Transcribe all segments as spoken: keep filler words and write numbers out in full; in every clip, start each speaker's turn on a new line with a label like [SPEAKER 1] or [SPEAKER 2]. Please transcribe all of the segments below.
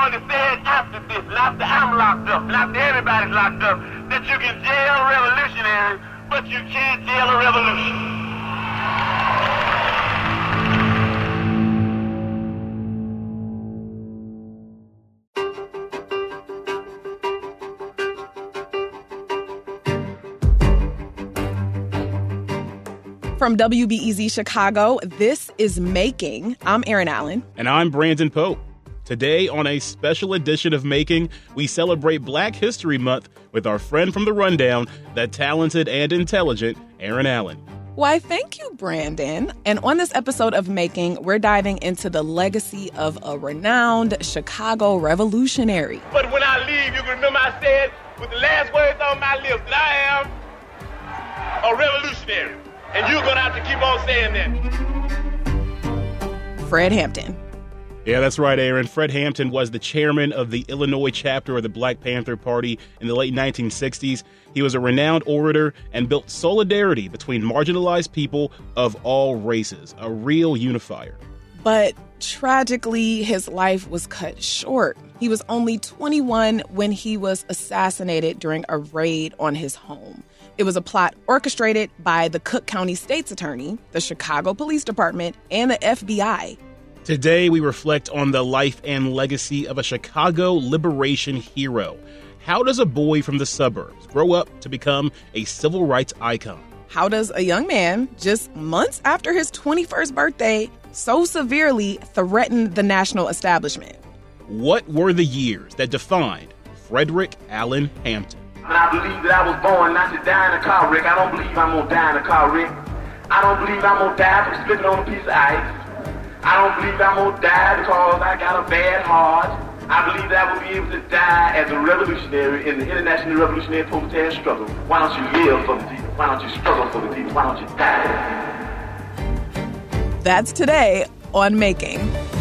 [SPEAKER 1] only said after this, not after I'm locked up, not after everybody's locked up, that you can jail revolutionaries, but you can't jail a revolution.
[SPEAKER 2] From W B E Z Chicago, this is Making. I'm Erin Allen.
[SPEAKER 3] And I'm Brandon Pope. Today, on a special edition of Making, we celebrate Black History Month with our friend from The Rundown, the talented and intelligent Erin Allen.
[SPEAKER 2] Why, thank you, Brandon. And on this episode of Making, we're diving into the legacy of a renowned Chicago revolutionary.
[SPEAKER 1] But when I leave, you can remember I said with the last words on my lips that I am a revolutionary. And you're going to have to keep on saying
[SPEAKER 2] that. Fred Hampton.
[SPEAKER 3] Yeah, that's right, Aaron. Fred Hampton was the chairman of the Illinois chapter of the Black Panther Party in the late nineteen sixties. He was a renowned orator and built solidarity between marginalized people of all races, a real unifier.
[SPEAKER 2] But tragically, his life was cut short. He was only twenty-one when he was assassinated during a raid on his home. It was a plot orchestrated by the Cook County State's Attorney, the Chicago Police Department, and the F B I.
[SPEAKER 3] Today, we reflect on the life and legacy of a Chicago liberation hero. How does a boy from the suburbs grow up to become a civil rights icon?
[SPEAKER 2] How does a young man, just months after his twenty-first birthday, so severely threaten the national establishment?
[SPEAKER 3] What were the years that defined Frederick Allen Hampton?
[SPEAKER 1] I believe that I was born not to die in a car wreck. I don't believe I'm gonna die in a car wreck. I don't believe I'm gonna die from slipping on a piece of ice. I don't believe I'm gonna die because I got a bad heart. I believe that I will be able to die as a revolutionary in the international revolutionary proletariat struggle. Why don't you live for the people? Why don't you struggle for the people? Why don't you die?
[SPEAKER 2] That's today on Making.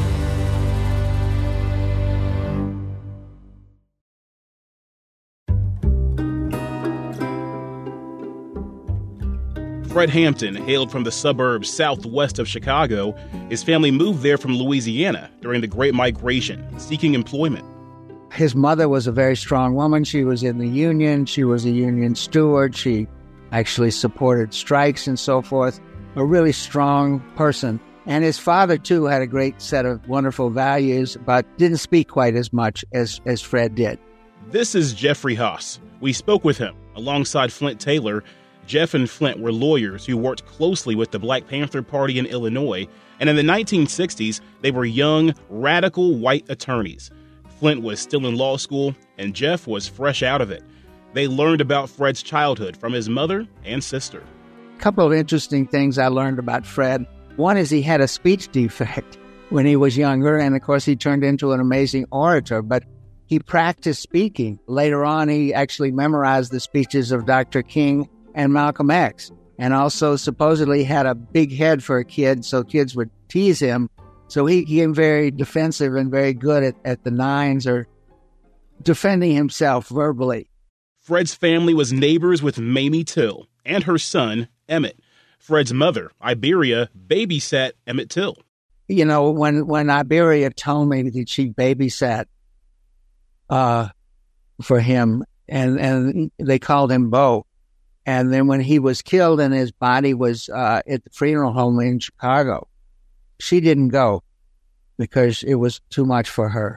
[SPEAKER 3] Fred Hampton hailed from the suburbs southwest of Chicago. His family moved there from Louisiana during the Great Migration, seeking employment.
[SPEAKER 4] His mother was a very strong woman. She was in the union. She was a union steward. She actually supported strikes and so forth. A really strong person. And his father, too, had a great set of wonderful values, but didn't speak quite as much as, as Fred did.
[SPEAKER 3] This is Jeffrey Haas. We spoke with him alongside Flint Taylor. Jeff and Flint were lawyers who worked closely with the Black Panther Party in Illinois, and in the nineteen sixties, they were young, radical white attorneys. Flint was still in law school, and Jeff was fresh out of it. They learned about Fred's childhood from his mother and sister.
[SPEAKER 4] A couple of interesting things I learned about Fred. One is he had a speech defect when he was younger, and of course he turned into an amazing orator, but he practiced speaking. Later on, he actually memorized the speeches of Doctor King and Malcolm X, and also supposedly had a big head for a kid, so kids would tease him. So he became very defensive and very good at, at the nines or defending himself verbally.
[SPEAKER 3] Fred's family was neighbors with Mamie Till and her son, Emmett. Fred's mother, Iberia, babysat Emmett Till.
[SPEAKER 4] You know, when, when Iberia told me that she babysat uh, for him, and, and they called him Bo, and then when he was killed and his body was uh, at the funeral home in Chicago, she didn't go because it was too much for her.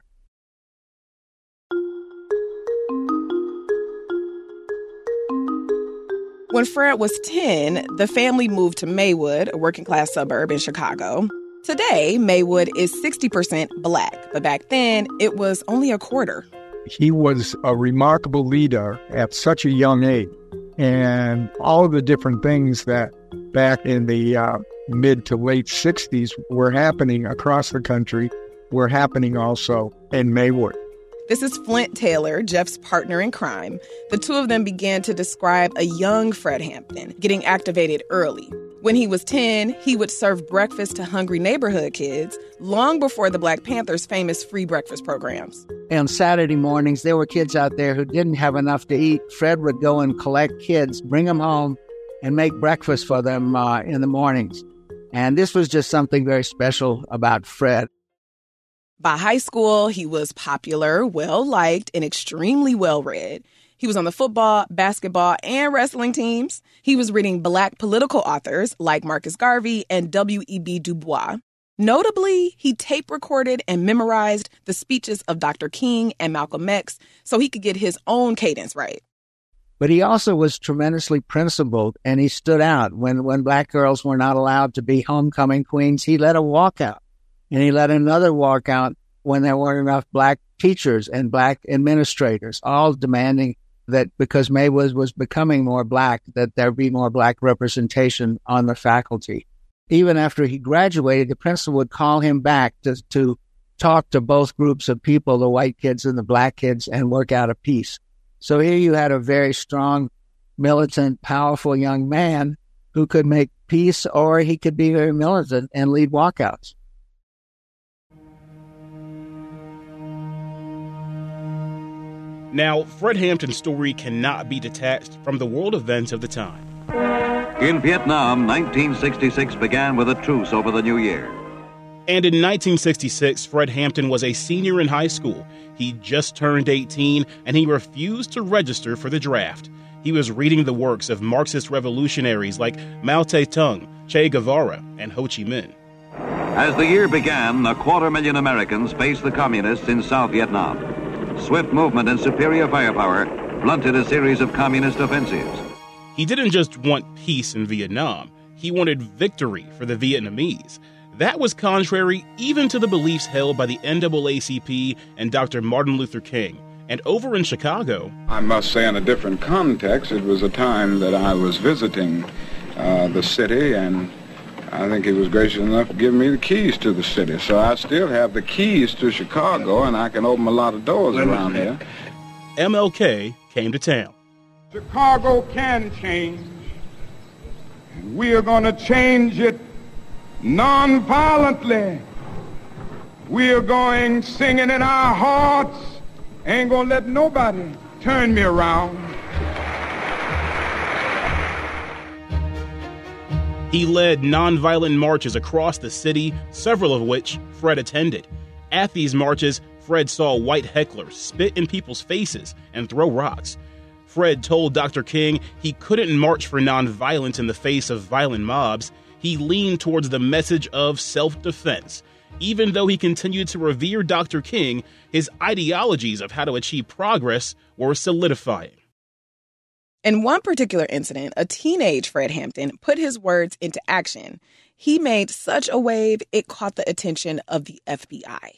[SPEAKER 2] When Fred was ten, the family moved to Maywood, a working-class suburb in Chicago. Today, Maywood is sixty percent Black, but back then, it was only a quarter.
[SPEAKER 5] He was a remarkable leader at such a young age. And all of the different things that back in the uh, mid to late sixties were happening across the country were happening also in Maywood.
[SPEAKER 2] This is Flint Taylor, Jeff's partner in crime. The two of them began to describe a young Fred Hampton getting activated early. When he was ten, he would serve breakfast to hungry neighborhood kids long before the Black Panthers' famous free breakfast programs.
[SPEAKER 4] On Saturday mornings, there were kids out there who didn't have enough to eat. Fred would go and collect kids, bring them home, and make breakfast for them uh, in the mornings. And this was just something very special about Fred.
[SPEAKER 2] By high school, he was popular, well-liked, and extremely well-read. He was on the football, basketball, and wrestling teams. He was reading Black political authors like Marcus Garvey and W E B Du Bois. Notably, he tape recorded and memorized the speeches of Doctor King and Malcolm X so he could get his own cadence right.
[SPEAKER 4] But he also was tremendously principled, and he stood out. When, when Black girls were not allowed to be homecoming queens, he led a walkout. And he led another walkout when there weren't enough Black teachers and Black administrators, all demanding that because Maywood was becoming more Black, that there be more Black representation on the faculty. Even after he graduated, the principal would call him back to, to talk to both groups of people, the white kids and the Black kids, and work out a peace. So here you had a very strong, militant, powerful young man who could make peace, or he could be very militant and lead walkouts.
[SPEAKER 3] Now, Fred Hampton's story cannot be detached from the world events of the time.
[SPEAKER 6] In Vietnam, nineteen sixty-six began with a truce over the new year.
[SPEAKER 3] And in nineteen sixty-six, Fred Hampton was a senior in high school. He just turned eighteen, and he refused to register for the draft. He was reading the works of Marxist revolutionaries like Mao Zedong, Che Guevara, and Ho Chi Minh.
[SPEAKER 6] As the year began, a quarter million Americans faced the communists in South Vietnam. Swift movement and superior firepower blunted a series of communist offensives.
[SPEAKER 3] He didn't just want peace in Vietnam. He wanted victory for the Vietnamese. That was contrary even to the beliefs held by the N double A C P and Doctor Martin Luther King. And over in Chicago,
[SPEAKER 7] I must say, in a different context, it was a time that I was visiting uh, the city, and I think he was gracious enough to give me the keys to the city. So I still have the keys to Chicago, and I can open a lot of doors around here.
[SPEAKER 3] M L K came to town.
[SPEAKER 7] Chicago can change, and we are going to change it non-violently. We are going singing in our hearts. Ain't going to let nobody turn me around.
[SPEAKER 3] He led nonviolent marches across the city, several of which Fred attended. At these marches, Fred saw white hecklers spit in people's faces and throw rocks. Fred told Doctor King he couldn't march for nonviolence in the face of violent mobs. He leaned towards the message of self-defense. Even though he continued to revere Doctor King, his ideologies of how to achieve progress were solidifying.
[SPEAKER 2] In one particular incident, a teenage Fred Hampton put his words into action. He made such a wave, it caught the attention of the F B I.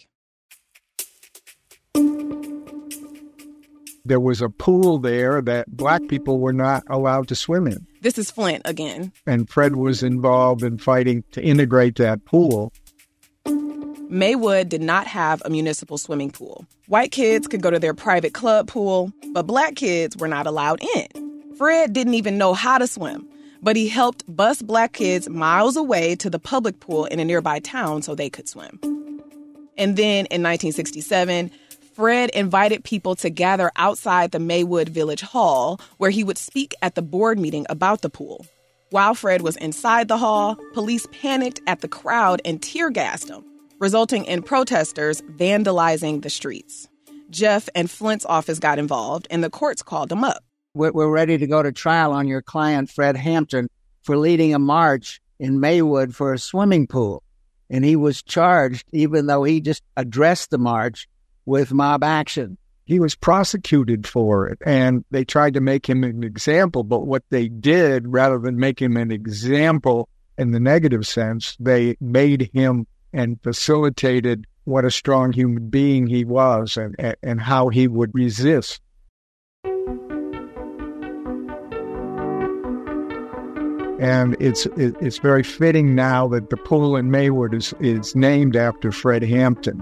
[SPEAKER 5] There was a pool there that Black people were not allowed to swim in.
[SPEAKER 2] This is Flint again.
[SPEAKER 5] And Fred was involved in fighting to integrate that pool.
[SPEAKER 2] Maywood did not have a municipal swimming pool. White kids could go to their private club pool, but Black kids were not allowed in. Fred didn't even know how to swim, but he helped bus Black kids miles away to the public pool in a nearby town so they could swim. And then in nineteen sixty-seven, Fred invited people to gather outside the Maywood Village Hall, where he would speak at the board meeting about the pool. While Fred was inside the hall, police panicked at the crowd and tear-gassed him, resulting in protesters vandalizing the streets. Jeff and Flint's office got involved, and the courts called him up.
[SPEAKER 4] We're, we're ready to go to trial on your client, Fred Hampton, for leading a march in Maywood for a swimming pool. And he was charged, even though he just addressed the march, with mob action.
[SPEAKER 5] He was prosecuted for it, and they tried to make him an example. But what they did, rather than make him an example in the negative sense, they made him and facilitated what a strong human being he was and, and how he would resist. And it's it's very fitting now that the pool in Maywood is, is named after Fred Hampton.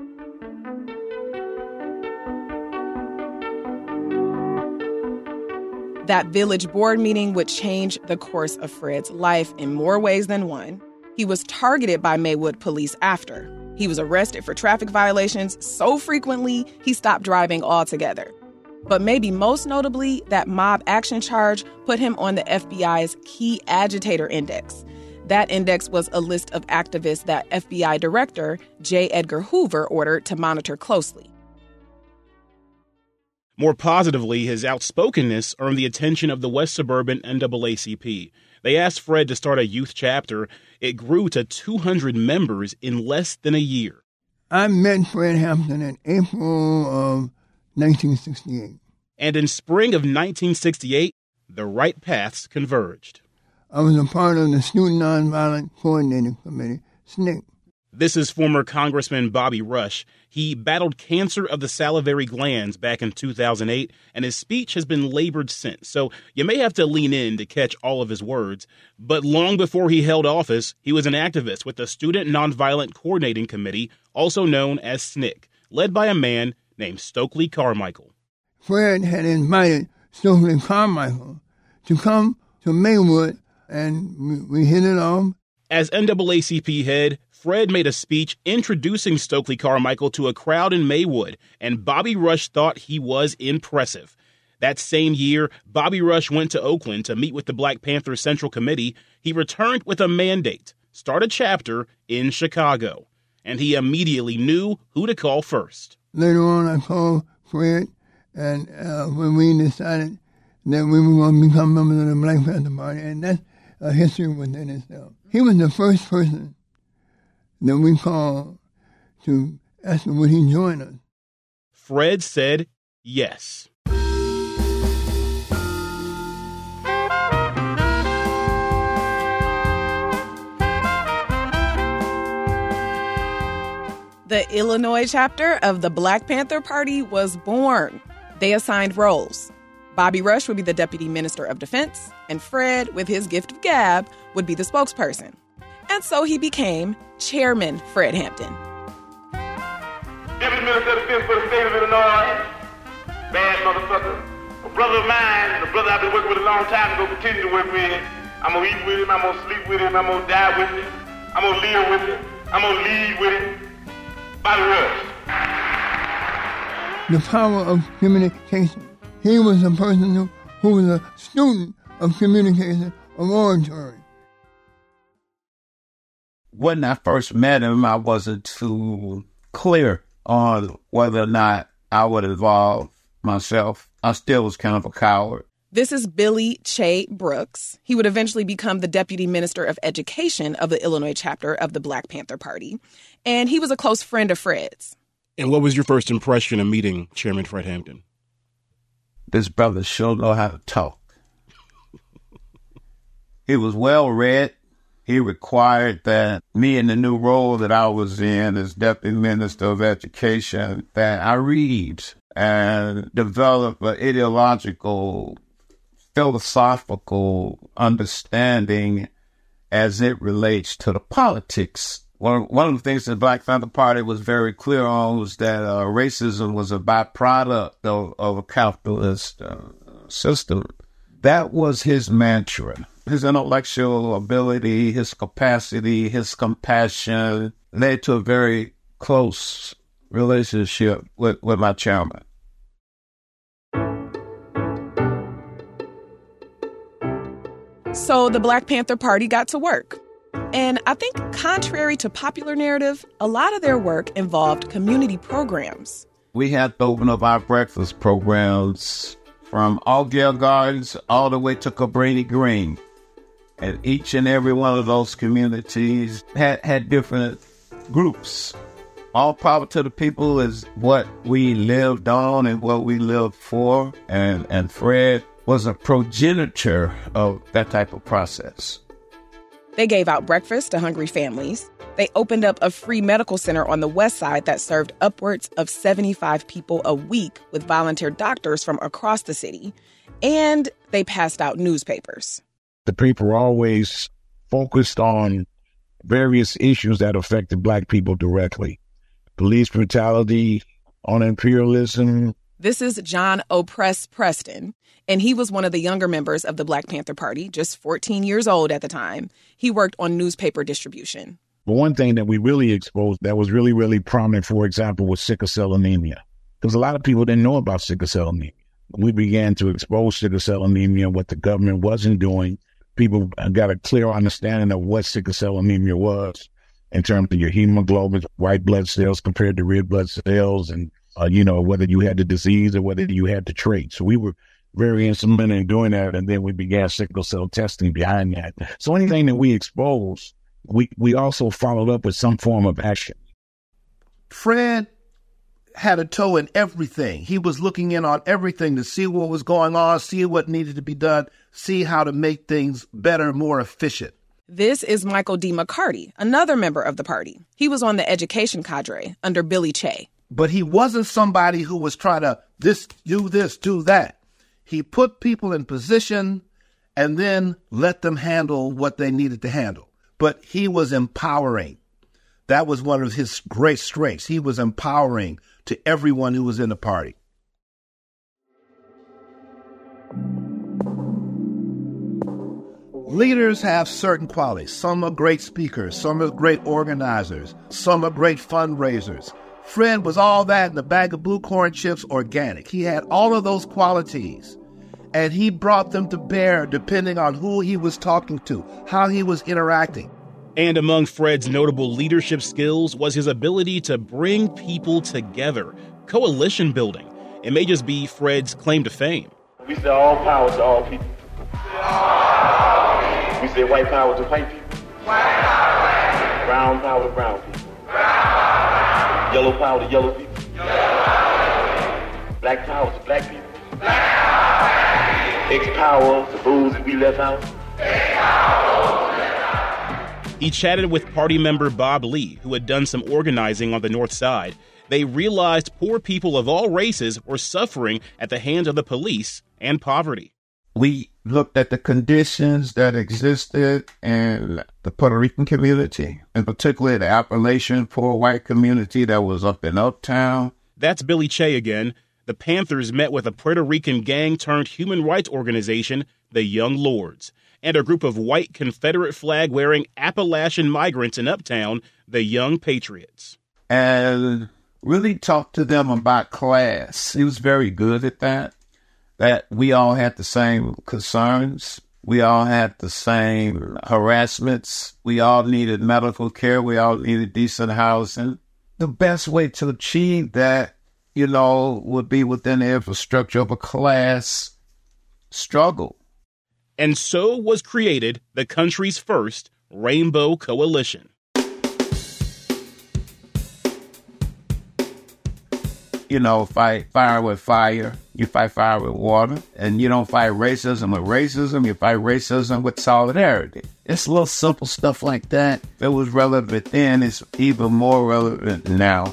[SPEAKER 2] That village board meeting would change the course of Fred's life in more ways than one. He was targeted by Maywood police after. He was arrested for traffic violations so frequently, he stopped driving altogether. But maybe most notably, that mob action charge put him on the F B I's key agitator index. That index was a list of activists that F B I Director J. Edgar Hoover ordered to monitor closely.
[SPEAKER 3] More positively, his outspokenness earned the attention of the West Suburban N double A C P. They asked Fred to start a youth chapter. It grew to two hundred members in less than a year.
[SPEAKER 8] I met Fred Hampton in April of nineteen sixty-eight.
[SPEAKER 3] And in spring of nineteen sixty-eight, the right paths converged.
[SPEAKER 8] I was a part of the Student Nonviolent Coordinating Committee, S N C C.
[SPEAKER 3] This is former Congressman Bobby Rush. He battled cancer of the salivary glands back in two thousand eight, and his speech has been labored since, so you may have to lean in to catch all of his words. But long before he held office, he was an activist with the Student Nonviolent Coordinating Committee, also known as S N C C, led by a man named Stokely Carmichael.
[SPEAKER 8] Fred had invited Stokely Carmichael to come to Maywood, and we, we hit it off.
[SPEAKER 3] As N double A C P head, Fred made a speech introducing Stokely Carmichael to a crowd in Maywood, and Bobby Rush thought he was impressive. That same year, Bobby Rush went to Oakland to meet with the Black Panther Central Committee. He returned with a mandate, start a chapter in Chicago, and he immediately knew who to call first.
[SPEAKER 8] Later on, I called Fred, and uh, when we decided that we were going to become members of the Black Panther Party, and that's a history within itself. He was the first person that we called to ask him would he join us.
[SPEAKER 3] Fred said yes.
[SPEAKER 2] The Illinois chapter of the Black Panther Party was born. They assigned roles. Bobby Rush would be the Deputy Minister of Defense, and Fred, with his gift of gab, would be the spokesperson. And so he became Chairman Fred Hampton.
[SPEAKER 1] Deputy Minister of Defense for the state of Illinois. Bad motherfucker. A brother of mine, a brother I've been working with a long time, and going to continue to work with. I'm going to eat with him, I'm going to sleep with him, I'm going to die with him, I'm going to live with him, I'm going to lead with him. Bobby Rush.
[SPEAKER 8] The power of communication. He was a person who, who was a student of communication, of oratory.
[SPEAKER 9] When I first met him, I wasn't too clear on whether or not I would involve myself. I still was kind of a coward.
[SPEAKER 2] This is Billy Che Brooks. He would eventually become the Deputy Minister of Education of the Illinois chapter of the Black Panther Party. And he was a close friend of Fred's.
[SPEAKER 3] And what was your first impression of meeting Chairman Fred Hampton?
[SPEAKER 9] This brother sure know how to talk. He was well read. He required that me in the new role that I was in as Deputy Minister of Education, that I read and develop an ideological, philosophical understanding as it relates to the politics. One, one of the things the Black Panther Party was very clear on was that uh, racism was a byproduct of, of a capitalist uh, system. That was his mantra. His intellectual ability, his capacity, his compassion led to a very close relationship with, with my chairman.
[SPEAKER 2] So the Black Panther Party got to work. And I think contrary to popular narrative, a lot of their work involved community programs.
[SPEAKER 9] We had to open up our breakfast programs from Altgeld Gardens all the way to Cabrini Green. And each and every one of those communities had, had different groups. All power to the people is what we lived on and what we lived for. And, and Fred was a progenitor of that type of process.
[SPEAKER 2] They gave out breakfast to hungry families. They opened up a free medical center on the west side that served upwards of seventy-five people a week with volunteer doctors from across the city. And they passed out newspapers.
[SPEAKER 10] The paper were always focused on various issues that affected Black people directly. Police brutality, on imperialism.
[SPEAKER 2] This is John Opress Preston, and he was one of the younger members of the Black Panther Party, just fourteen years old at the time. He worked on newspaper distribution.
[SPEAKER 10] But one thing that we really exposed that was really, really prominent, for example, was sickle cell anemia. Because a lot of people didn't know about sickle cell anemia. We began to expose sickle cell anemia, what the government wasn't doing. people got a clear understanding of what sickle cell anemia was in terms of your hemoglobin, white blood cells compared to red blood cells, and, uh, you know, whether you had the disease or whether you had the trait. So we were very instrumental in doing that, and then we began sickle cell testing behind that. So anything that we exposed, we, we also followed up with some form of action.
[SPEAKER 11] Fred had a toe in everything. He was looking in on everything to see what was going on, see what needed to be done, see how to make things better, more efficient.
[SPEAKER 2] This is Michael D. McCarty, another member of the party. He was on the education cadre under Billy Che.
[SPEAKER 11] But he wasn't somebody who was trying to this, do this, do that. He put people in position and then let them handle what they needed to handle. But he was empowering. That was one of his great strengths. He was empowering to everyone who was in the party. Leaders have certain qualities. Some are great speakers, some are great organizers, some are great fundraisers. Fred was all that in a bag of blue corn chips organic. He had all of those qualities, and he brought them to bear depending on who he was talking to, how he was interacting.
[SPEAKER 3] And among Fred's notable leadership skills was his ability to bring people together, coalition building. It may just be Fred's claim to fame.
[SPEAKER 1] We say all power to all people. We say white power to white people. White power. Brown power to brown people. Brown power. Yellow power to yellow people. Yellow power. Black power to black people. Black power. X power to those that we left out. X power.
[SPEAKER 3] He chatted with party member Bob Lee, who had done some organizing on the North Side. They realized poor people of all races were suffering at the hands of the police and poverty.
[SPEAKER 9] We looked at the conditions that existed in the Puerto Rican community, and particularly the Appalachian poor white community that was up in Uptown.
[SPEAKER 3] That's Billy Che again. The Panthers met with a Puerto Rican gang-turned-human rights organization, the Young Lords, and a group of white Confederate flag-wearing Appalachian migrants in Uptown, the Young Patriots.
[SPEAKER 9] And really talked to them about class. He was very good at that, that we all had the same concerns. We all had the same harassments. We all needed medical care. We all needed decent housing. The best way to achieve that, you know, would be within the infrastructure of a class struggle.
[SPEAKER 3] And so was created the country's first Rainbow Coalition.
[SPEAKER 9] You know, fight fire with fire, you fight fire with water, and you don't fight racism with racism, you fight racism with solidarity. It's little simple stuff like that. If it was relevant then, it's even more relevant now.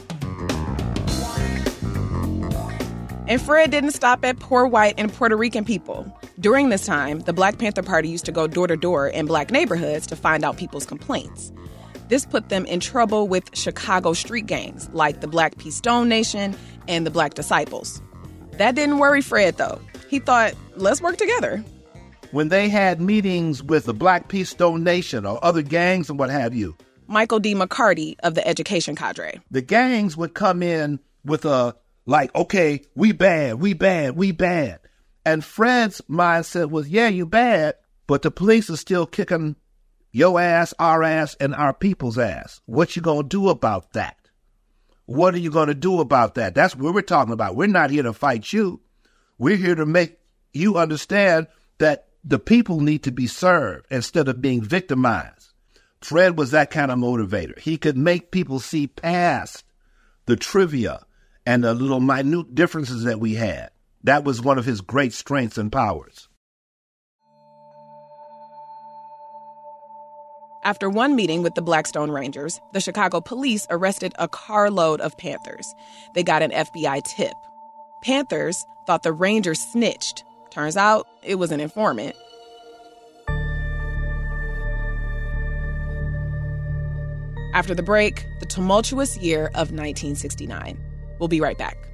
[SPEAKER 2] And Fred didn't stop at poor white and Puerto Rican people. During this time, the Black Panther Party used to go door to door in black neighborhoods to find out people's complaints. This put them in trouble with Chicago street gangs like the Black P. Stone Nation and the Black Disciples. That didn't worry Fred, though. He thought, let's work together.
[SPEAKER 11] When they had meetings with the Black P. Stone Nation or other gangs and what have you,
[SPEAKER 2] Michael D. McCarty of the education cadre,
[SPEAKER 11] the gangs would come in with a, like, okay, we bad, we bad, we bad. And Fred's mindset was, yeah, you bad, but the police are still kicking your ass, our ass, and our people's ass. What you gonna do about that? What are you gonna do about that? That's what we're talking about. We're not here to fight you. We're here to make you understand that the people need to be served instead of being victimized. Fred was that kind of motivator. He could make people see past the trivia and the little minute differences that we had. That was one of his great strengths and powers.
[SPEAKER 2] After one meeting with the Blackstone Rangers, the Chicago police arrested a carload of Panthers. They got an F B I tip. Panthers thought the Rangers snitched. Turns out it was an informant. After the break, the tumultuous year of nineteen sixty-nine. We'll be right back.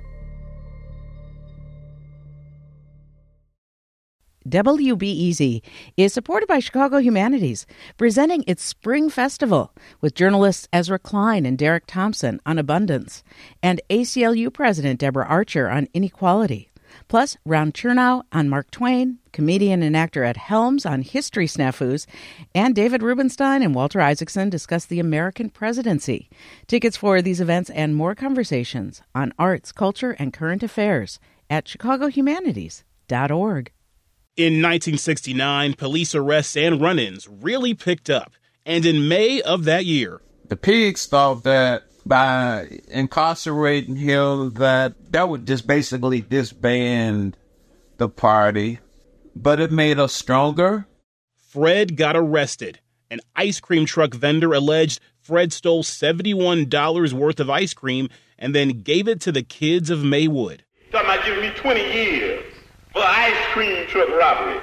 [SPEAKER 12] W B E Z is supported by Chicago Humanities, presenting its Spring Festival with journalists Ezra Klein and Derek Thompson on abundance and A C L U President Deborah Archer on inequality. Plus, Ron Chernow on Mark Twain, comedian and actor Ed Helms on history snafus, and David Rubenstein and Walter Isaacson discuss the American presidency. Tickets for these events and more conversations on arts, culture, and current affairs at chicago humanities dot org.
[SPEAKER 3] In nineteen sixty-nine, police arrests and run-ins really picked up. And in May of that year,
[SPEAKER 9] the pigs thought that by incarcerating him, that that would just basically disband the party, but it made us stronger.
[SPEAKER 3] Fred got arrested. An ice cream truck vendor alleged Fred stole seventy-one dollars worth of ice cream and then gave it to the kids of Maywood.
[SPEAKER 1] Talking about giving me twenty years for ice cream truck robbery.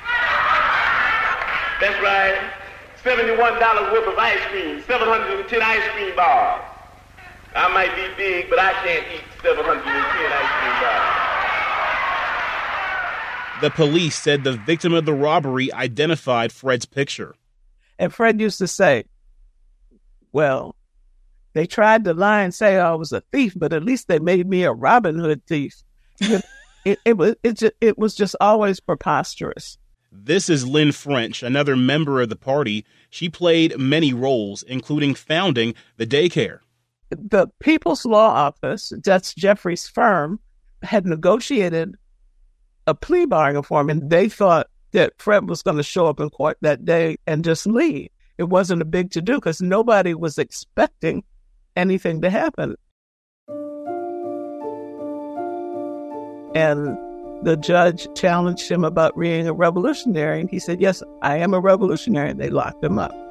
[SPEAKER 1] That's right. seventy-one dollars worth of ice cream, seven hundred ten ice cream bars. I might be big, but I can't eat seven hundred ten ice cream bars.
[SPEAKER 3] The police said the victim of the robbery identified Fred's picture.
[SPEAKER 13] And Fred used to say, well, they tried to lie and say I was a thief, but at least they made me a Robin Hood thief. it, it, was, it, just, it was just always preposterous.
[SPEAKER 3] This is Lynn French, another member of the party. She played many roles, including founding the daycare.
[SPEAKER 13] The People's Law Office, that's Jeffrey's firm, had negotiated a plea bargain for him, and they thought that Fred was going to show up in court that day and just leave. It wasn't a big to-do because nobody was expecting anything to happen. And the judge challenged him about being a revolutionary, and he said, yes, I am a revolutionary, and they locked him up.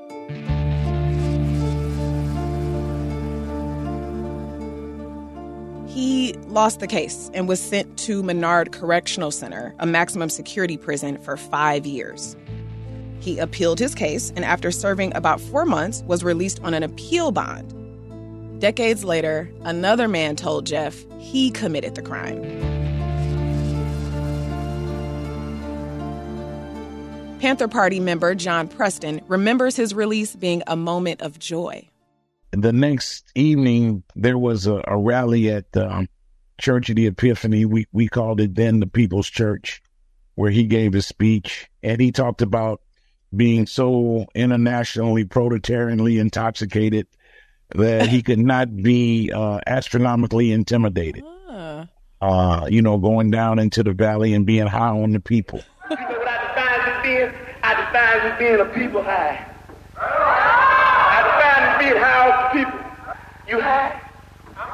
[SPEAKER 2] He lost the case and was sent to Menard Correctional Center, a maximum security prison, for five years. He appealed his case, and after serving about four months, was released on an appeal bond. Decades later, another man told Jeff he committed the crime. Panther Party member John Preston remembers his release being a moment of joy.
[SPEAKER 10] The next evening, there was a, a rally at the um, Church of the Epiphany. We we called it then the People's Church, where he gave his speech. And he talked about being so internationally, proletarianly intoxicated that he could not be uh, astronomically intimidated. Uh. Uh, you know, going down into the valley and being high on the people.
[SPEAKER 1] You know what I define as being? I define as being a people high. Being high off the people. You high? I'm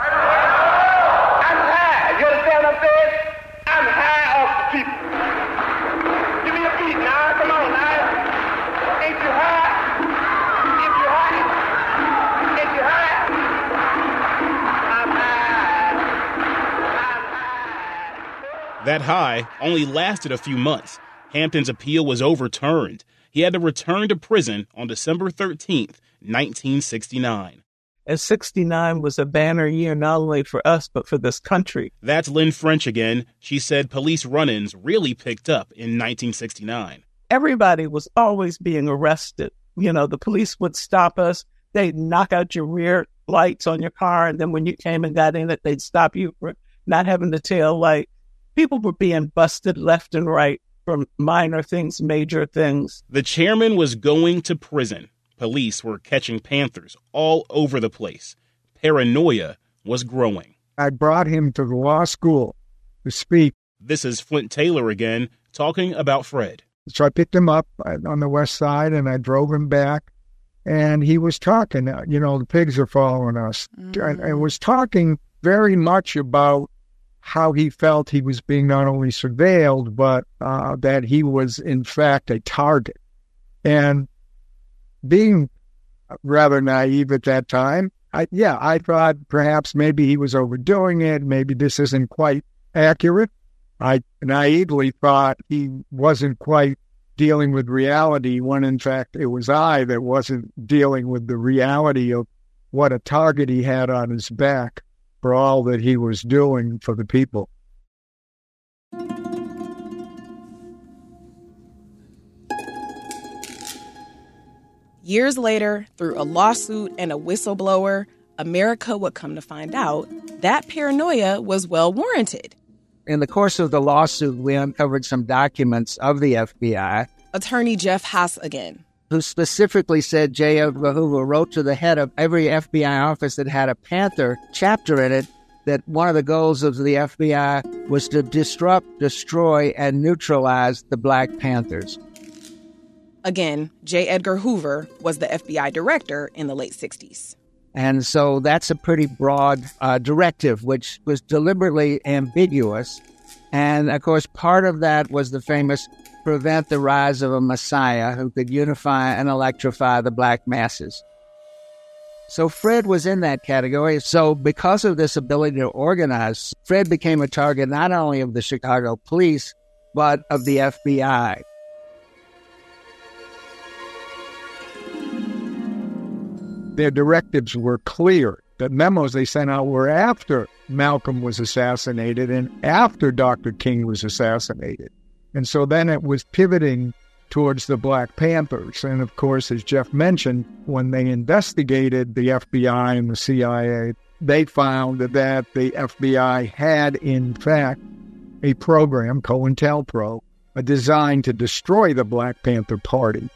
[SPEAKER 1] high. You understand what I'm saying? I'm high off the people. Give me a beat now. Come on now. Ain't you high? If you high? Ain't you high? I'm high. I'm high.
[SPEAKER 3] That high only lasted a few months. Hampton's appeal was overturned. He had to return to prison on December thirteenth, nineteen sixty-nine.
[SPEAKER 13] And sixty-nine was a banner year not only for us, but for this country.
[SPEAKER 3] That's Lynn French again. She said police run-ins really picked up in nineteen sixty-nine.
[SPEAKER 13] Everybody was always being arrested. You know, the police would stop us. They'd knock out your rear lights on your car. And then when you came and got in it, they'd stop you for not having the tail light. People were being busted left and right from minor things, major things.
[SPEAKER 3] The chairman was going to prison. Police were catching Panthers all over the place. Paranoia was growing.
[SPEAKER 5] I brought him to the law school to speak.
[SPEAKER 3] This is Flint Taylor again, talking about Fred.
[SPEAKER 5] So I picked him up on the west side, and I drove him back, and he was talking. You know, the pigs are following us. Mm-hmm. I, I was talking very much about how he felt he was being not only surveilled, but uh, that he was, in fact, a target. And being rather naive at that time, I, yeah, I thought perhaps maybe he was overdoing it. Maybe this isn't quite accurate. I naively thought he wasn't quite dealing with reality when, in fact, it was I that wasn't dealing with the reality of what a target he had on his back for all that he was doing for the people.
[SPEAKER 2] Years later, through a lawsuit and a whistleblower, America would come to find out that paranoia was well warranted.
[SPEAKER 4] In the course of the lawsuit, we uncovered some documents of the F B I.
[SPEAKER 2] Attorney Jeff Haas again.
[SPEAKER 4] Who specifically said J. Edgar Hoover wrote to the head of every F B I office that had a Panther chapter in it that one of the goals of the F B I was to disrupt, destroy, and neutralize the Black Panthers.
[SPEAKER 2] Again, J. Edgar Hoover was the F B I director in the late sixties.
[SPEAKER 4] And so that's a pretty broad uh, directive, which was deliberately ambiguous. And, of course, part of that was the famous prevent the rise of a messiah who could unify and electrify the black masses. So Fred was in that category. So because of this ability to organize, Fred became a target not only of the Chicago police, but of the F B I.
[SPEAKER 5] Their directives were clear. The memos they sent out were after Malcolm was assassinated and after Doctor King was assassinated. And so then it was pivoting towards the Black Panthers. And of course, as Jeff mentioned, when they investigated the F B I and the C I A, they found that the F B I had, in fact, a program, COINTELPRO, a design to destroy the Black Panther Party.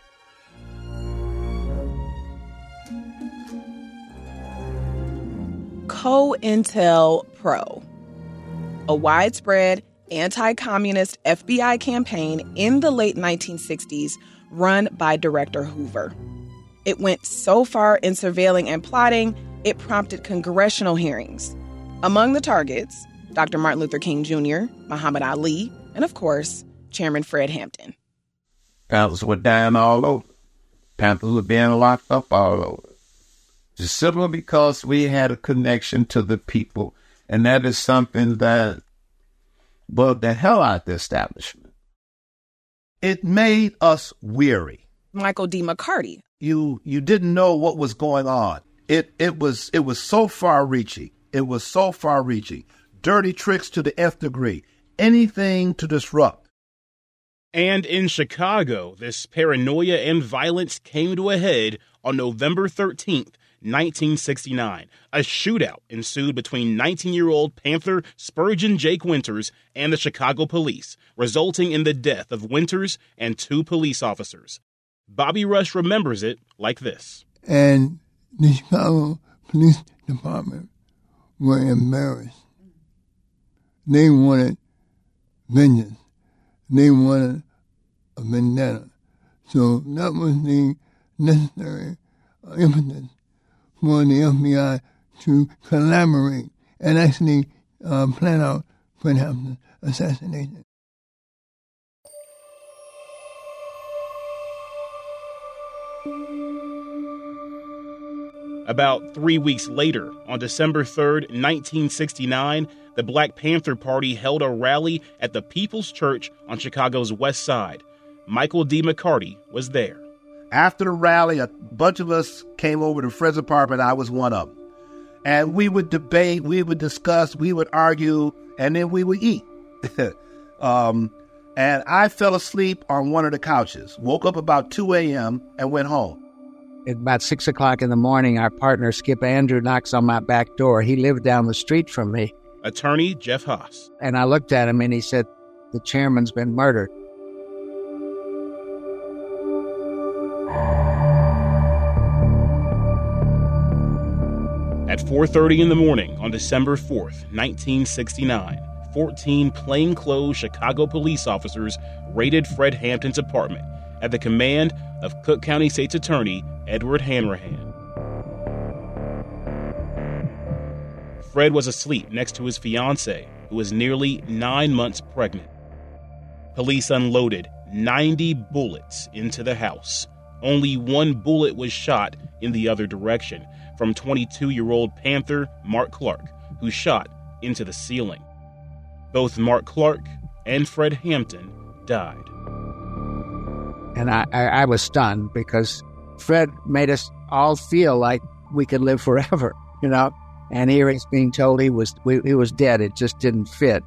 [SPEAKER 2] COINTELPRO, a widespread anti-communist F B I campaign in the late nineteen sixties run by Director Hoover. It went so far in surveilling and plotting, it prompted congressional hearings. Among the targets, Doctor Martin Luther King Junior, Muhammad Ali, and of course, Chairman Fred Hampton.
[SPEAKER 9] Panthers were dying all over. Panthers were being locked up all over. Just simply because we had a connection to the people. And that is something that bugged the hell out of the establishment.
[SPEAKER 11] It made us weary.
[SPEAKER 2] Michael D. McCarty.
[SPEAKER 11] You you didn't know what was going on. It it was it was so far reaching. It was so far reaching. Dirty tricks to the nth degree. Anything to disrupt.
[SPEAKER 3] And in Chicago, this paranoia and violence came to a head on November thirteenth, nineteen sixty-nine. A shootout ensued between nineteen-year-old Panther Spurgeon Jake Winters and the Chicago police, resulting in the death of Winters and two police officers. Bobby Rush remembers it like this.
[SPEAKER 8] And the Chicago Police Department were embarrassed. They wanted vengeance. They wanted a vendetta. So that was the necessary impetus for the F B I to collaborate and actually uh, plan out Fred Hampton's assassination.
[SPEAKER 3] About three weeks later, on December third, nineteen sixty-nine, the Black Panther Party held a rally at the People's Church on Chicago's west side. Michael D. McCarty was there.
[SPEAKER 11] After the rally, a bunch of us came over to Fred's apartment. I was one of them. And we would debate, we would discuss, we would argue, and then we would eat. um, and I fell asleep on one of the couches, woke up about two a.m. and went home.
[SPEAKER 4] At about six o'clock in the morning, our partner, Skip Andrew, knocks on my back door. He lived down the street from me.
[SPEAKER 3] Attorney Jeff Haas.
[SPEAKER 4] And I looked at him and he said, the chairman's been murdered.
[SPEAKER 3] At four thirty in the morning on December fourth, nineteen sixty-nine, fourteen plainclothes Chicago police officers raided Fred Hampton's apartment at the command of Cook County State's Attorney Edward Hanrahan. Fred was asleep next to his fiancée, who was nearly nine months pregnant. Police unloaded ninety bullets into the house. Only one bullet was shot in the other direction, from twenty-two-year-old Panther Mark Clark, who shot into the ceiling. Both Mark Clark and Fred Hampton died.
[SPEAKER 4] And I, I, I was stunned because Fred made us all feel like we could live forever, you know? And here he's being told he was we, he was dead. It just didn't fit.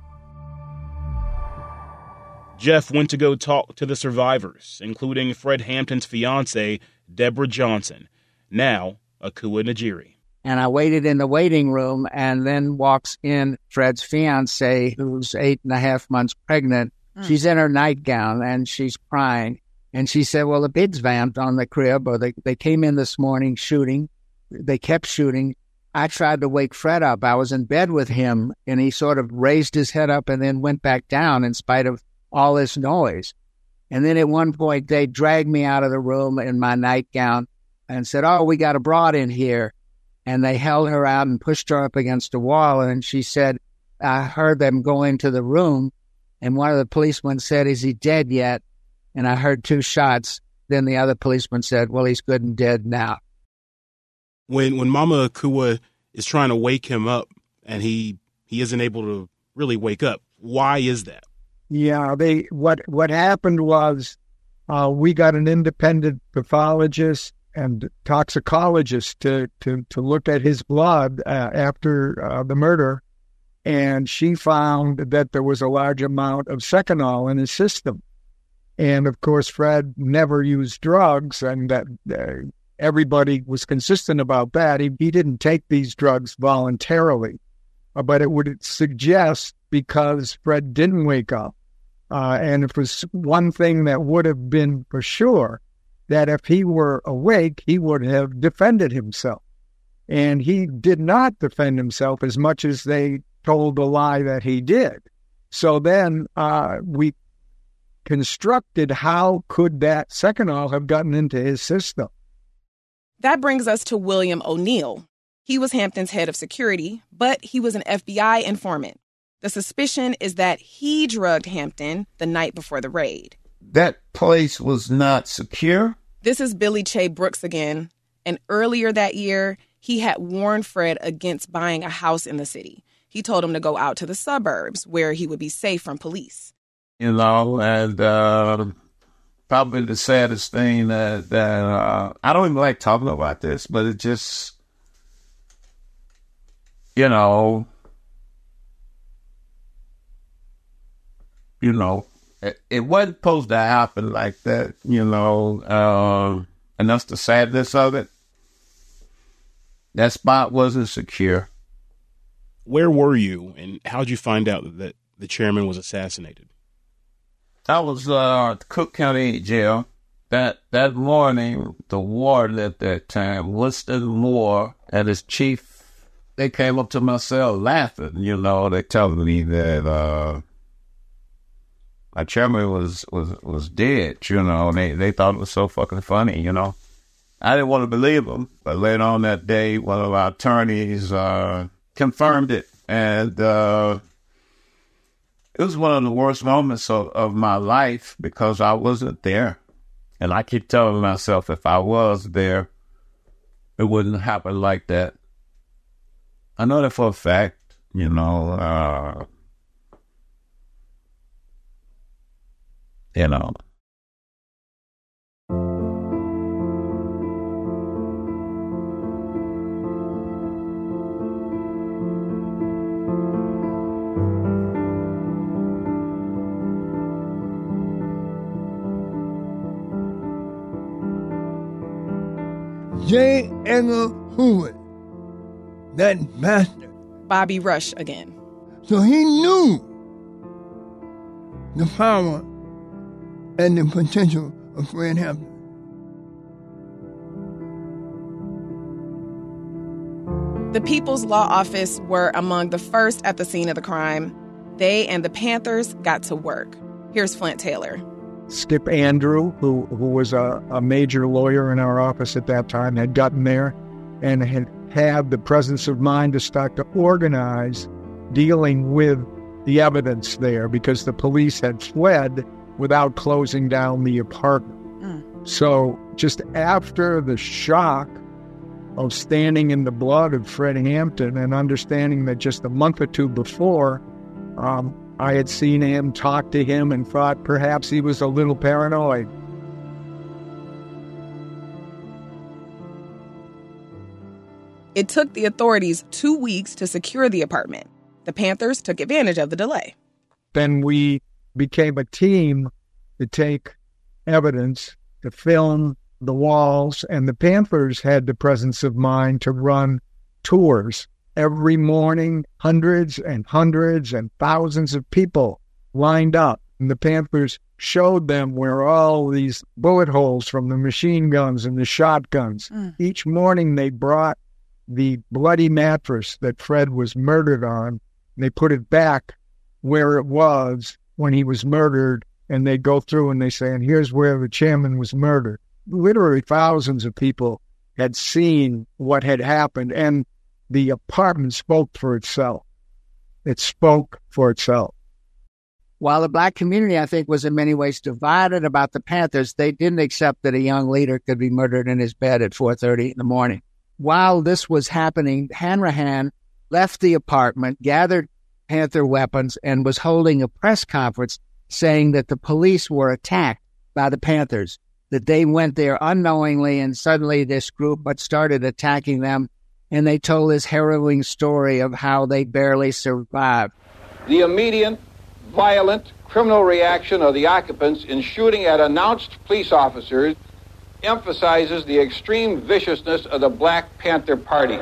[SPEAKER 3] Jeff went to go talk to the survivors, including Fred Hampton's fiancée, Deborah Johnson, now Akua Najiri.
[SPEAKER 4] And I waited in the waiting room, and then walks in Fred's fiance, who's eight and a half months pregnant. Mm. She's in her nightgown, and she's crying. And she said, well, the bids vamped on the crib, or they, they came in this morning shooting. They kept shooting. I tried to wake Fred up. I was in bed with him, and he sort of raised his head up and then went back down in spite of all this noise. And then at one point, they dragged me out of the room in my nightgown and said, oh, we got a broad in here. And they held her out and pushed her up against a wall. And she said, I heard them go into the room, and one of the policemen said, is he dead yet? And I heard two shots. Then the other policeman said, well, he's good and dead now.
[SPEAKER 3] When when Mama Akua is trying to wake him up and he he isn't able to really wake up, why is that?
[SPEAKER 5] Yeah, they what what happened was uh, we got an independent pathologist and toxicologist to, to, to look at his blood uh, after uh, the murder, and she found that there was a large amount of Seconal in his system. And, of course, Fred never used drugs, and that uh, everybody was consistent about that. He, he didn't take these drugs voluntarily, uh, but it would suggest because Fred didn't wake up. Uh, and it was one thing that would have been for sure, that if he were awake, he would have defended himself. And he did not defend himself as much as they told the lie that he did. So then uh, we constructed how could that Seconal have gotten into his system.
[SPEAKER 2] That brings us to William O'Neill. He was Hampton's head of security, but he was an F B I informant. The suspicion is that he drugged Hampton the night before the raid.
[SPEAKER 9] That place was not secure.
[SPEAKER 2] This is Billy Che Brooks again. And earlier that year, he had warned Fred against buying a house in the city. He told him to go out to the suburbs where he would be safe from police.
[SPEAKER 9] You know, and uh, probably the saddest thing that, that uh, I don't even like talking about this, but it just, you know, you know, it, it wasn't supposed to happen like that, you know, uh, and that's the sadness of it. That spot wasn't secure.
[SPEAKER 3] Where were you, and how'd you find out that the chairman was assassinated?
[SPEAKER 9] I was uh, at the Cook County Jail. That that morning, the warden at that time, Winston Moore, and his chief, they came up to my cell laughing, you know, they telling me that uh, my chairman was, was, was dead, you know, they, they thought it was so fucking funny, you know. I didn't want to believe them, but later on that day, one of our attorneys uh, confirmed it, and uh, it was one of the worst moments of, of my life because I wasn't there. And I keep telling myself if I was there, it wouldn't happen like that. I know that for a fact, you know, uh, you know.
[SPEAKER 8] J. Edgar Hoover, that bastard.
[SPEAKER 2] Bobby Rush again.
[SPEAKER 8] So he knew the power and the potential of Fred Hampton.
[SPEAKER 2] The People's Law Office were among the first at the scene of the crime. They and the Panthers got to work. Here's Flint Taylor.
[SPEAKER 5] Skip Andrew, who who was a, a major lawyer in our office at that time, had gotten there and had had the presence of mind to start to organize dealing with the evidence there because the police had fled without closing down the apartment. Mm. So just after the shock of standing in the blood of Fred Hampton and understanding that just a month or two before, um, I had seen him, talk to him, and thought perhaps he was a little paranoid.
[SPEAKER 2] It took the authorities two weeks to secure the apartment. The Panthers took advantage of the delay.
[SPEAKER 5] Then we became a team to take evidence, to film the walls, and the Panthers had the presence of mind to run tours every morning, hundreds and hundreds and thousands of people lined up. And the Panthers showed them where all these bullet holes from the machine guns and the shotguns. Mm. Each morning they brought the bloody mattress that Fred was murdered on, and they put it back where it was when he was murdered, and they go through and they say, and here's where the chairman was murdered. Literally thousands of people had seen what had happened, and the apartment spoke for itself. It spoke for itself.
[SPEAKER 4] While the black community, I think, was in many ways divided about the Panthers, they didn't accept that a young leader could be murdered in his bed at four thirty in the morning. While this was happening, Hanrahan left the apartment, gathered Panther weapons, and was holding a press conference saying that the police were attacked by the Panthers, that they went there unknowingly, and suddenly this group but started attacking them, and they told this harrowing story of how they barely survived.
[SPEAKER 14] The immediate, violent, criminal reaction of the occupants in shooting at announced police officers emphasizes the extreme viciousness of the Black Panther Party.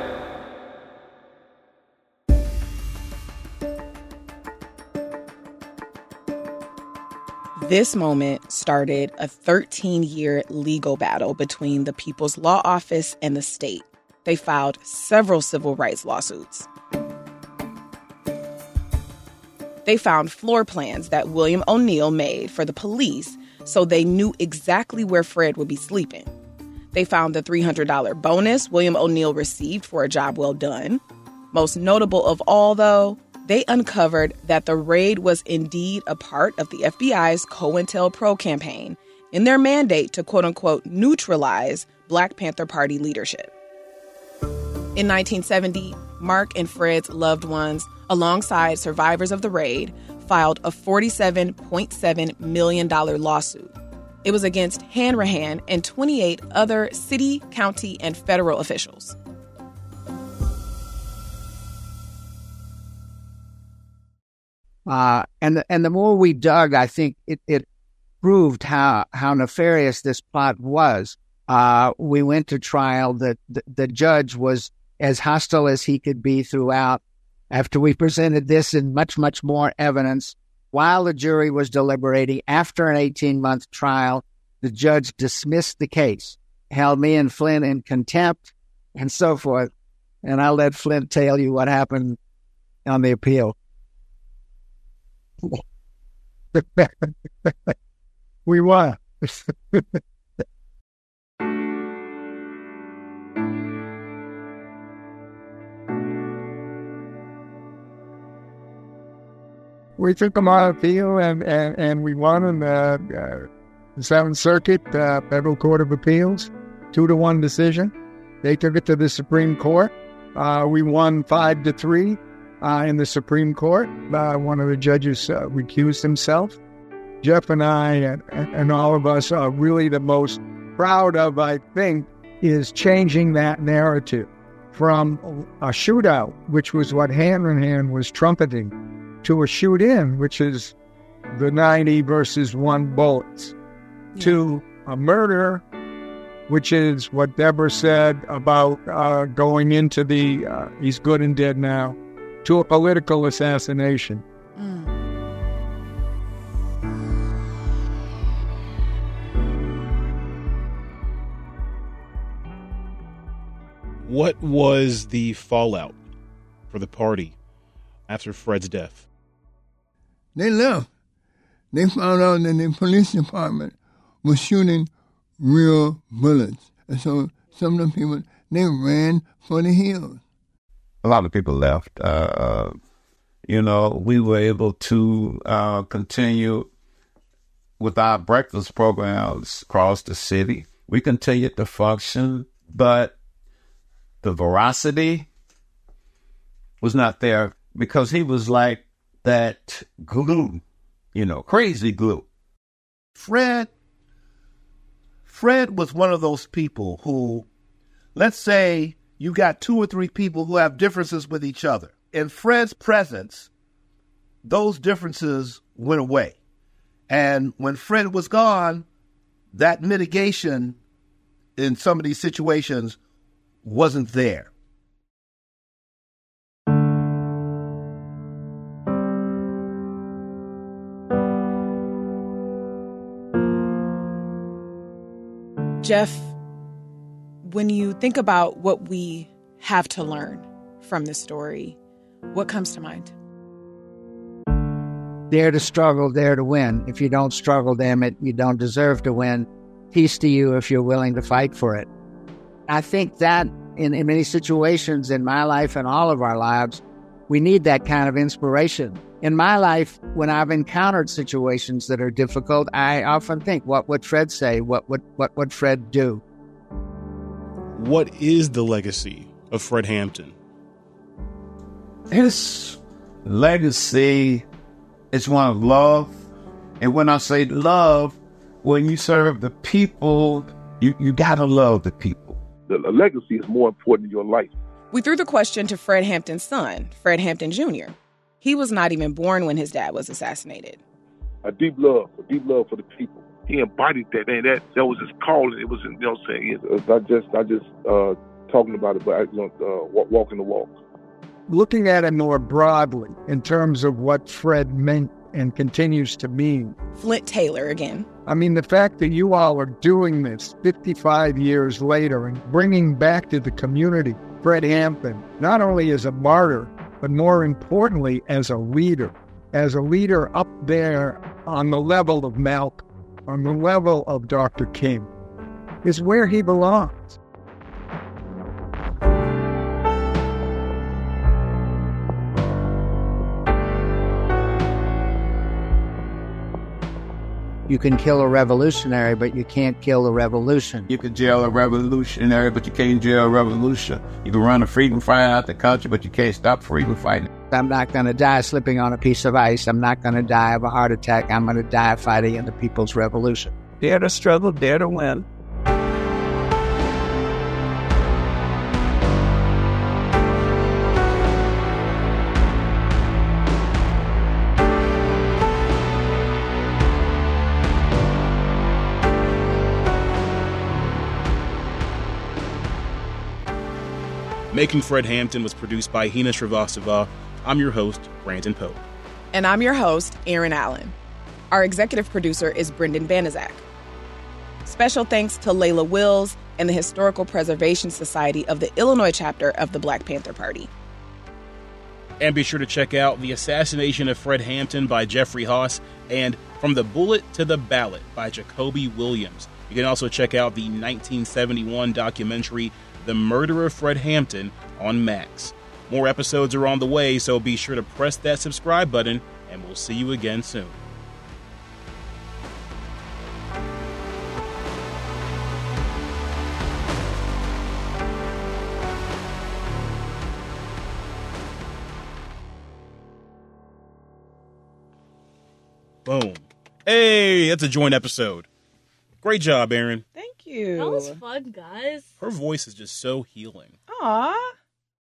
[SPEAKER 2] This moment started a thirteen-year legal battle between the People's Law Office and the state. They filed several civil rights lawsuits. They found floor plans that William O'Neill made for the police so they knew exactly where Fred would be sleeping. They found the three hundred dollars bonus William O'Neill received for a job well done. Most notable of all, though, they uncovered that the raid was indeed a part of the F B I's COINTELPRO campaign in their mandate to quote-unquote neutralize Black Panther Party leadership. In nineteen seventy, Mark and Fred's loved ones, alongside survivors of the raid, filed a forty-seven point seven million dollars lawsuit. It was against Hanrahan and twenty-eight other city, county, and federal officials.
[SPEAKER 4] Uh, and, the, and the more we dug, I think it, it proved how, how nefarious this plot was. Uh, we went to trial. The, the, the judge was as hostile as he could be throughout. After we presented this and much, much more evidence, while the jury was deliberating, after an eighteen-month trial, the judge dismissed the case, held me and Flint in contempt, and so forth. And I'll let Flint tell you what happened on the appeal.
[SPEAKER 5] We won. We took them on appeal, and, and, and we won in the uh, Seventh Circuit uh, Federal Court of Appeals, two to one decision. They took it to the Supreme Court. Uh, we won five to three uh, in the Supreme Court. Uh, one of the judges uh, recused himself. Jeff and I and, and all of us are really the most proud of, I think, is changing that narrative from a shootout, which was what Hanrahan was trumpeting, to a shoot-in, which is the ninety versus one bullets, yeah. to a murder, which is what Deborah said about uh, going into the uh, he's good and dead now, to a political assassination. Mm.
[SPEAKER 3] What was the fallout for the party after Fred's death?
[SPEAKER 8] They left. They found out that the police department was shooting real bullets. And so some of the people, they ran for the hills.
[SPEAKER 9] A lot of people left. Uh, you know, we were able to uh, continue with our breakfast programs across the city. We continued to function, but the veracity was not there because he was like that glue, you know, crazy glue.
[SPEAKER 11] Fred, Fred was one of those people who, let's say you got two or three people who have differences with each other. In Fred's presence, those differences went away. And when Fred was gone, that mitigation in some of these situations wasn't there.
[SPEAKER 2] Jeff, when you think about what we have to learn from this story, what comes to mind?
[SPEAKER 4] Dare to struggle, dare to win. If you don't struggle, damn it, you don't deserve to win. Peace to you if you're willing to fight for it. I think that in, in many situations in my life and all of our lives, we need that kind of inspiration. In my life, when I've encountered situations that are difficult, I often think, what would Fred say? What would what would Fred do?
[SPEAKER 3] What is the legacy of Fred Hampton?
[SPEAKER 9] His legacy is one of love. And when I say love, when you serve the people, you, you gotta love the people.
[SPEAKER 15] The, the legacy is more important than your life.
[SPEAKER 2] We threw the question to Fred Hampton's son, Fred Hampton Junior He was not even born when his dad was assassinated.
[SPEAKER 15] A deep love, a deep love for the people. He embodied that, and that that was his calling. It was, you know, what I'm saying, it's not just not just uh, talking about it, but you know, uh, walking the walk.
[SPEAKER 5] Looking at it more broadly in terms of what Fred meant and continues to mean.
[SPEAKER 2] Flint Taylor again.
[SPEAKER 5] I mean, the fact that you all are doing this fifty-five years later and bringing back to the community Fred Hampton, not only as a martyr, but more importantly, as a leader, as a leader up there on the level of Malcolm, on the level of Doctor King, is where he belongs.
[SPEAKER 4] You can kill a revolutionary, but you can't kill a revolution.
[SPEAKER 9] You can jail a revolutionary, but you can't jail a revolution. You can run a freedom fighter out the country, but you can't stop freedom fighting.
[SPEAKER 4] I'm not going to die slipping on a piece of ice. I'm not going to die of a heart attack. I'm going to die fighting in the people's revolution.
[SPEAKER 13] Dare to struggle, dare to win.
[SPEAKER 3] Making Fred Hampton was produced by Hina Srivastava. I'm your host, Brandon Pope.
[SPEAKER 2] And I'm your host, Aaron Allen. Our executive producer is Brendan Banaszak. Special thanks to Layla Wills and the Historical Preservation Society of the Illinois chapter of the Black Panther Party.
[SPEAKER 3] And be sure to check out The Assassination of Fred Hampton by Jeffrey Haas and From the Bullet to the Ballot by Jacoby Williams. You can also check out the nineteen seventy-one documentary The Murder of Fred Hampton on Max. More episodes are on the way, so be sure to press that subscribe button, and we'll see you again soon. Boom. Hey, that's a joint episode. Great job, Aaron.
[SPEAKER 2] Thank you.
[SPEAKER 16] That was fun, guys.
[SPEAKER 3] Her voice is just so healing.
[SPEAKER 2] Aw.